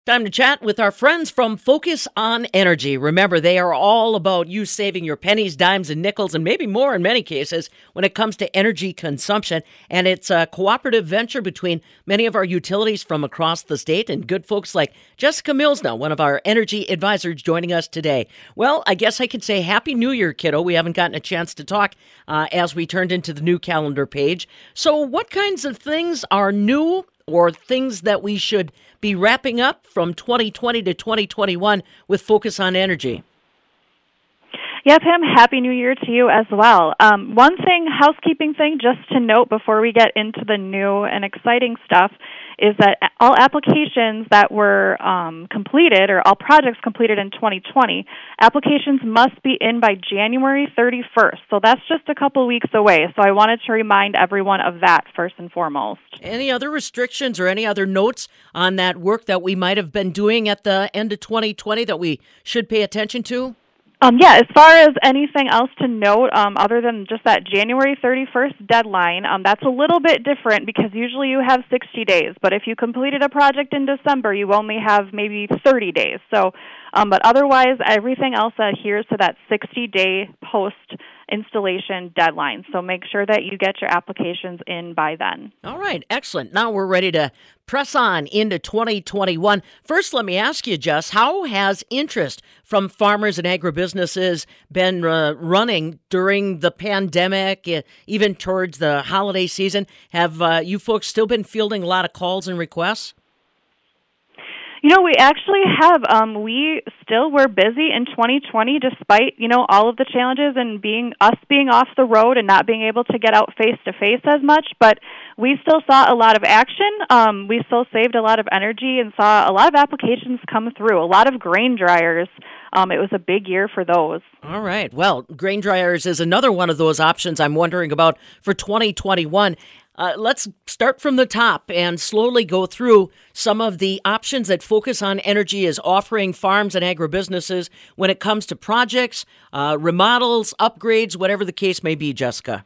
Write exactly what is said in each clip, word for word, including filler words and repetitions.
Time to chat with our friends from Focus on Energy. Remember, they are all about you saving your pennies, dimes, and nickels, and maybe more in many cases when it comes to energy consumption. And it's a cooperative venture between many of our utilities from across the state and good folks like Jessica Millsnow, one of our energy advisors, joining us today. Well, I guess I could say Happy New Year, kiddo. We haven't gotten a chance to talk uh, as we turned into the new calendar page. So what kinds of things are new or things that we should be wrapping up from twenty twenty to twenty twenty-one with Focus on Energy? Yeah, Pam, Happy New Year to you as well. Um, one thing, housekeeping thing, just to note before we get into the new and exciting stuff, is that all applications that were um, completed, or all projects completed in twenty twenty, applications must be in by January thirty-first. So that's just a couple weeks away. So I wanted to remind everyone of that first and foremost. Any other restrictions or any other notes on that work that we might have been doing at the end of twenty twenty that we should pay attention to? Um, yeah, as far as anything else to note, um, other than just that January thirty-first deadline, um, that's a little bit different because usually you have sixty days. But if you completed a project in December, you only have maybe thirty days. So, um, but otherwise, everything else adheres to that sixty-day post-installation deadline. So make sure that you get your applications in by then. All right, excellent. Now we're ready to press on into twenty twenty-one. First, let me ask you, Jess, how has interest from farmers and agribusinesses been uh, running during the pandemic, uh, even towards the holiday season? Have uh, you folks still been fielding a lot of calls and requests? You know, we actually have. Um, we still were busy in twenty twenty, despite, you know, all of the challenges and being us being off the road and not being able to get out face to face as much. But we still saw a lot of action. Um, we still saved a lot of energy and saw a lot of applications come through. A lot of grain dryers. Um, it was a big year for those. All right. Well, grain dryers is another one of those options I'm wondering about for twenty twenty-one. Uh, let's start from the top and slowly go through some of the options that Focus on Energy is offering farms and agribusinesses when it comes to projects, uh, remodels, upgrades, whatever the case may be, Jessica.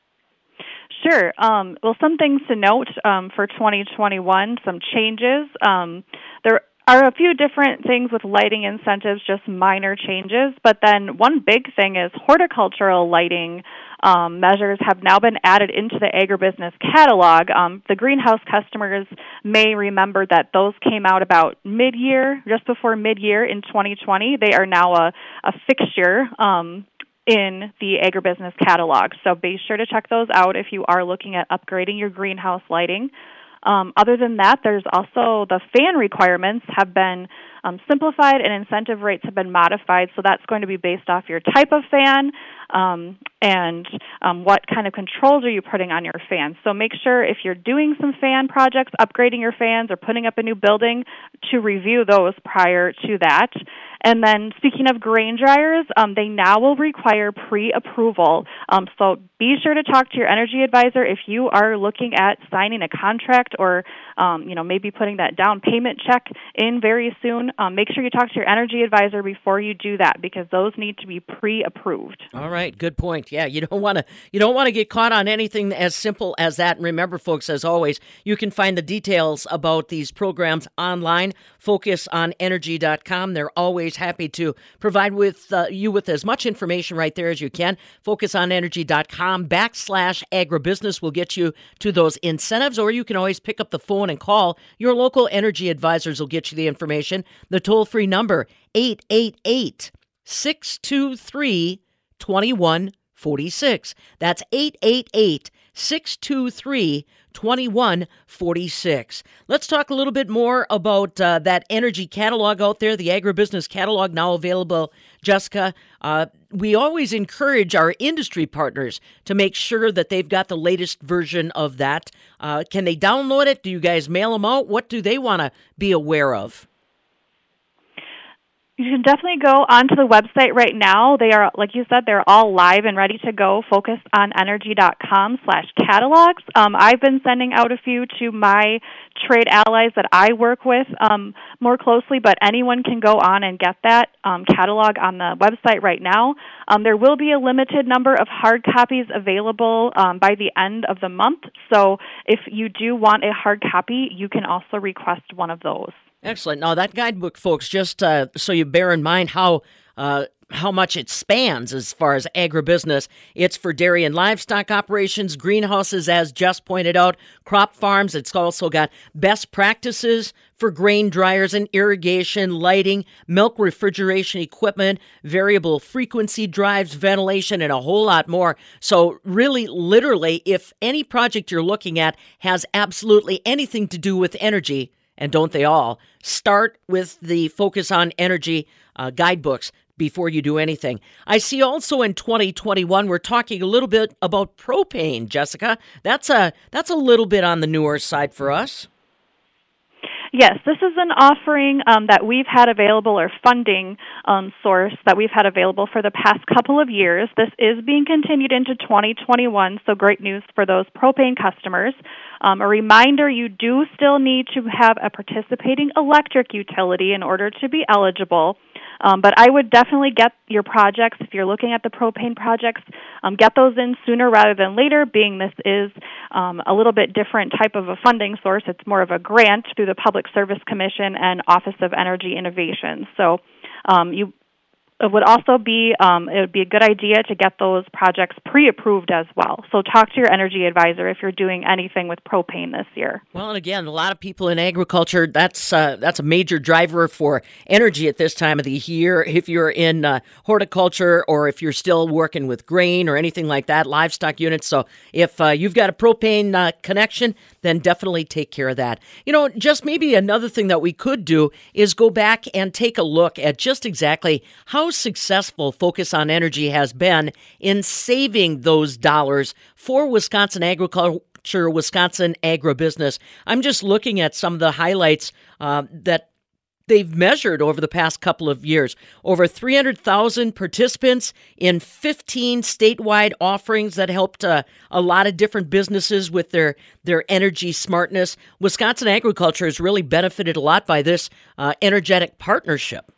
Sure. Um, well, some things to note um, for twenty twenty-one, some changes. Um, there are a few different things with lighting incentives, just minor changes. But then one big thing is horticultural lighting um, measures have now been added into the agribusiness catalog. Um, the greenhouse customers may remember that those came out about mid-year, just before mid-year in twenty twenty. They are now a, a fixture um, in the agribusiness catalog. So be sure to check those out if you are looking at upgrading your greenhouse lighting. Um, other than that, there's also the fan requirements have been um, simplified and incentive rates have been modified. So that's going to be based off your type of fan um, and um, what kind of controls are you putting on your fans. So make sure if you're doing some fan projects, upgrading your fans or putting up a new building, to review those prior to that. And then speaking of grain dryers, um, they now will require pre-approval. Um, so be sure to talk to your energy advisor if you are looking at signing a contract or, um, you know, maybe putting that down payment check in very soon. Um, make sure you talk to your energy advisor before you do that because those need to be pre-approved. All right, good point. Yeah, you don't want to you don't want to get caught on anything as simple as that. And remember, folks, as always, you can find the details about these programs online, focus on energy dot com. They're always happy to provide with uh, you with as much information right there as you can. focus on energy dot com backslash agribusiness will get you to those incentives, or you can always pick up the phone and call. Your local energy advisors will get you the information. The toll-free number, eight eight eight, six two three, two one four six. That's eight eight eight, six two three, two one four six. Let's talk a little bit more about uh, that energy catalog out there, the agribusiness catalog now available. Jessica, uh, we always encourage our industry partners to make sure that they've got the latest version of that. Uh, can they download it? Do you guys mail them out? What do they want to be aware of? You can definitely go onto the website right now. They are, like you said, they're all live and ready to go. focus on energy dot com slash catalogs. Um, I've been sending out a few to my trade allies that I work with um, more closely, but anyone can go on and get that um, catalog on the website right now. Um, there will be a limited number of hard copies available um, by the end of the month. So if you do want a hard copy, you can also request one of those. Excellent. Now, that guidebook, folks, just uh, so you bear in mind how uh, how much it spans as far as agribusiness. It's for dairy and livestock operations, greenhouses, as just pointed out, crop farms. It's also got best practices for grain dryers and irrigation, lighting, milk refrigeration equipment, variable frequency drives, ventilation, and a whole lot more. So really, literally, if any project you're looking at has absolutely anything to do with energy, and don't they all, start with the Focus on Energy uh, guidebooks before you do anything. I see also in twenty twenty-one, we're talking a little bit about propane, Jessica. That's a, that's a little bit on the newer side for us. Yes, this is an offering um, that we've had available, or funding um, source that we've had available for the past couple of years. This is being continued into twenty twenty-one, so great news for those propane customers. Um, a reminder, you do still need to have a participating electric utility in order to be eligible. Um, but I would definitely get your projects, if you're looking at the propane projects, um, get those in sooner rather than later, being this is um, a little bit different type of a funding source. It's more of a grant through the Public Service Commission and Office of Energy Innovation. So um, you It would also be um, it would be a good idea to get those projects pre-approved as well. So talk to your energy advisor if you're doing anything with propane this year. Well, and again, a lot of people in agriculture, that's uh, that's a major driver for energy at this time of the year. If you're in uh, horticulture, or if you're still working with grain or anything like that, livestock units. So if uh, you've got a propane uh, connection, then definitely take care of that. You know, just maybe another thing that we could do is go back and take a look at just exactly how successful Focus on Energy has been in saving those dollars for Wisconsin agriculture, Wisconsin agribusiness. I'm just looking at some of the highlights uh, that they've measured over the past couple of years. Over three hundred thousand participants in fifteen statewide offerings that helped uh, a lot of different businesses with their, their energy smartness. Wisconsin agriculture has really benefited a lot by this uh, energetic partnership.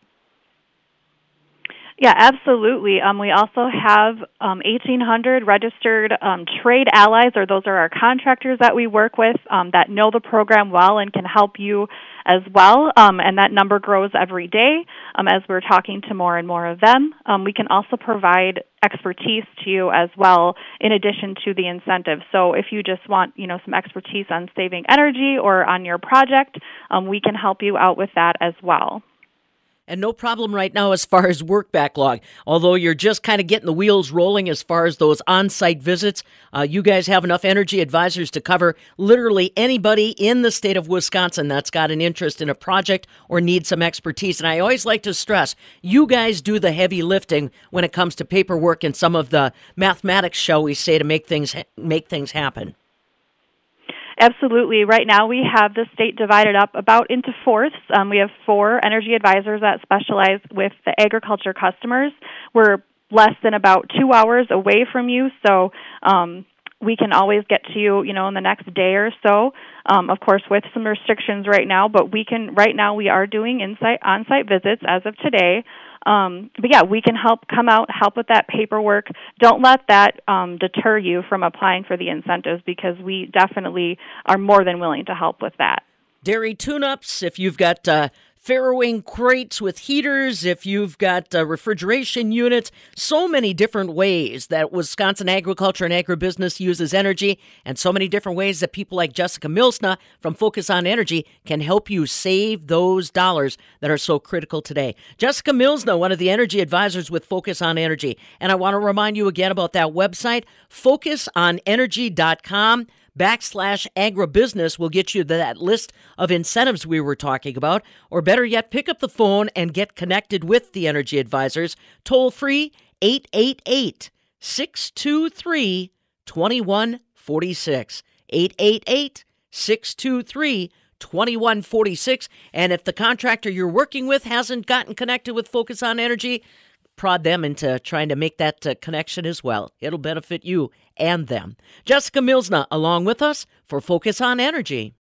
Yeah, absolutely. Um, we also have um, eighteen hundred registered um, trade allies, or those are our contractors that we work with um, that know the program well and can help you as well. Um, and that number grows every day um, as we're talking to more and more of them. Um, we can also provide expertise to you as well, in addition to the incentive. So if you just want, you know, some expertise on saving energy or on your project, um, we can help you out with that as well. And no problem right now as far as work backlog. Although you're just kind of getting the wheels rolling as far as those on-site visits, uh, you guys have enough energy advisors to cover literally anybody in the state of Wisconsin that's got an interest in a project or needs some expertise. And I always like to stress, you guys do the heavy lifting when it comes to paperwork and some of the mathematics, shall we say, to make things make things happen. Absolutely. Right now we have the state divided up about into fourths. Um, we have four energy advisors that specialize with the agriculture customers. We're less than about two hours away from you, so um, we can always get to you, you know, in the next day or so. Um, of course, with some restrictions right now, but we can. Right now, we are doing in-site, on-site visits as of today. Um, but yeah, we can help come out, help with that paperwork. Don't let that um, deter you from applying for the incentives, because we definitely are more than willing to help with that. Dairy tune-ups, if you've got uh, farrowing crates with heaters, if you've got uh, refrigeration units, so many different ways that Wisconsin agriculture and agribusiness uses energy, and so many different ways that people like Jessica Milsna from Focus on Energy can help you save those dollars that are so critical today. Jessica Milsna, one of the energy advisors with Focus on Energy. And I want to remind you again about that website, focus on energy dot com. backslash agribusiness will get you that list of incentives we were talking about. Or better yet, pick up the phone and get connected with the energy advisors. Toll free, eight eight eight, six two three, two one four six. eight eight eight, six two three, two one four six. And if the contractor you're working with hasn't gotten connected with Focus on Energy, prod them into trying to make that uh, connection as well. It'll benefit you and them. Jessica Milsna along with us for Focus on Energy.